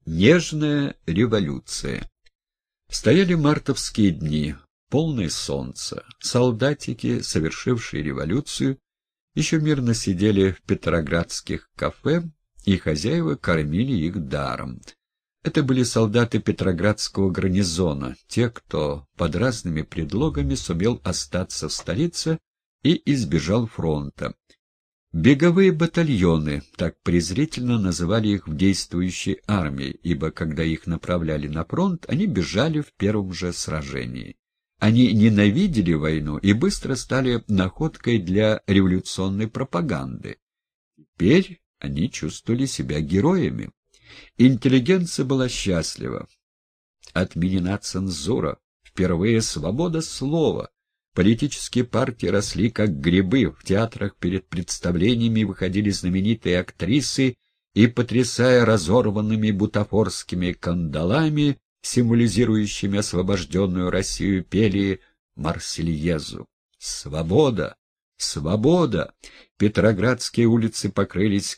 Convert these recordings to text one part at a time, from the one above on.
Нежная революция. Стояли мартовские дни, полное солнце. Солдатики, совершившие революцию, еще мирно сидели в петроградских кафе, и хозяева кормили их даром. Это были солдаты петроградского гарнизона, те, кто под разными предлогами сумел остаться в столице и избежал фронта. Беговые батальоны, так презрительно называли их в действующей армии, ибо когда их направляли на фронт, они бежали в первом же сражении. Они ненавидели войну и быстро стали находкой для революционной пропаганды. Теперь они чувствовали себя героями. Интеллигенция была счастлива. Отменена цензура, впервые свобода слова. Политические партии росли как грибы, в театрах перед представлениями выходили знаменитые актрисы и, потрясая разорванными бутафорскими кандалами, символизирующими освобожденную Россию, пели «Марсельезу». «Свобода! Свобода!» Петроградские улицы покрылись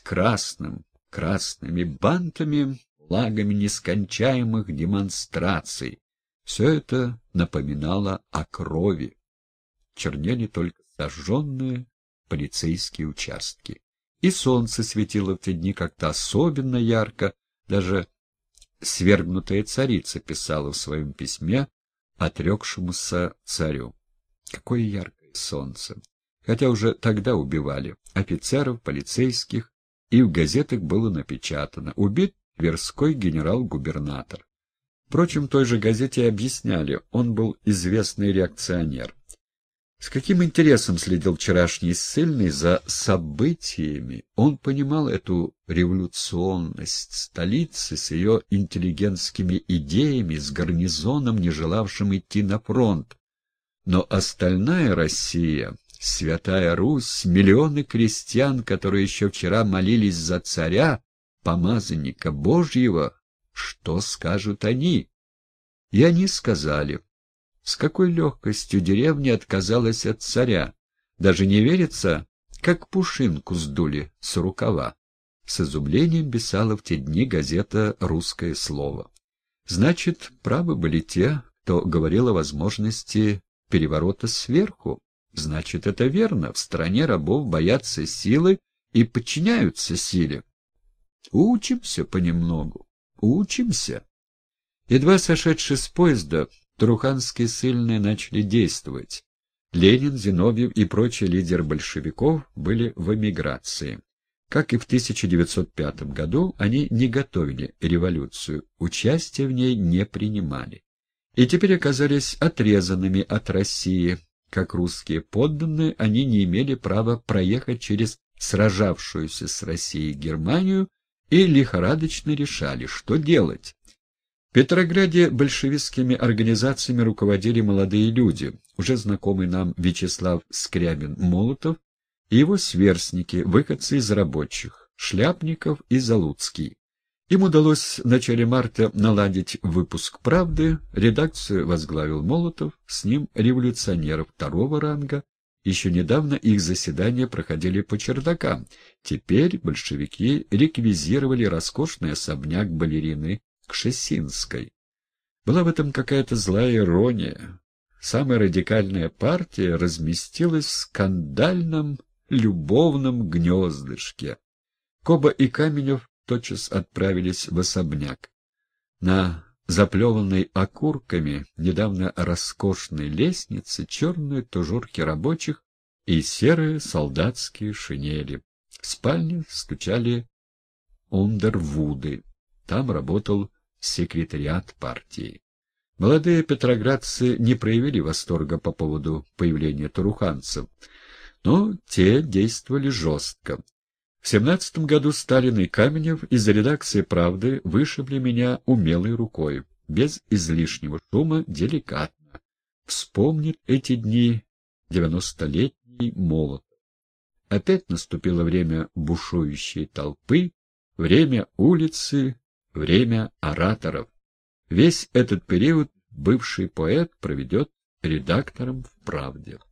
красными бантами, флагами нескончаемых демонстраций. Все это напоминало о крови. Чернели только сожженные полицейские участки. И солнце светило в те дни как-то особенно ярко. Даже свергнутая царица писала в своем письме отрекшемуся царю. Какое яркое солнце! Хотя уже тогда убивали офицеров, полицейских, и в газетах было напечатано: убит Тверской генерал-губернатор. Впрочем, в той же газете объясняли, он был известный реакционер. С каким интересом следил вчерашний ссыльный за событиями. Он понимал эту революционность столицы с ее интеллигентскими идеями, с гарнизоном, не желавшим идти на фронт. Но остальная Россия, Святая Русь, миллионы крестьян, которые еще вчера молились за царя, помазанника Божьего, что скажут они? И они сказали. С какой легкостью деревня отказалась от царя. Даже не верится, как пушинку сдули с рукава. С изумлением писала в те дни газета «Русское слово». Значит, правы были те, кто говорил о возможности переворота сверху. Значит, это верно. В стране рабов боятся силы и подчиняются силе. Учимся понемногу. Учимся. Едва сошедшие с поезда, Туруханские ссыльные начали действовать. Ленин, Зиновьев и прочие лидеры большевиков были в эмиграции. Как и в 1905 году, они не готовили революцию, участия в ней не принимали. И теперь оказались отрезанными от России. Как русские подданные, они не имели права проехать через сражавшуюся с Россией Германию и лихорадочно решали, что делать. В Петрограде большевистскими организациями руководили молодые люди, уже знакомый нам Вячеслав Скрябин-Молотов и его сверстники, выходцы из рабочих, Шляпников и Залуцкий. Им удалось в начале марта наладить выпуск «Правды», редакцию возглавил Молотов, с ним революционеров второго ранга. Еще недавно их заседания проходили по чердакам. Теперь большевики реквизировали роскошный особняк балерины Кшесинской. Была в этом какая-то злая ирония. Самая радикальная партия разместилась в скандальном любовном гнездышке. Коба и Каменев тотчас отправились в особняк. На заплеванной окурками недавно роскошной лестнице черные тужурки рабочих и серые солдатские шинели. В спальне стучали Ундервуды. Там работал секретариат партии. Молодые петроградцы не проявили восторга по поводу появления туруханцев, но те действовали жестко. В 17 году Сталин и Каменев из редакции «Правды» вышибли меня умелой рукой, без излишнего шума, деликатно. Вспомнит эти дни 90-летний Молотов. Опять наступило время бушующей толпы, время улицы, время ораторов. Весь этот период бывший поэт проведет редактором в «Правде».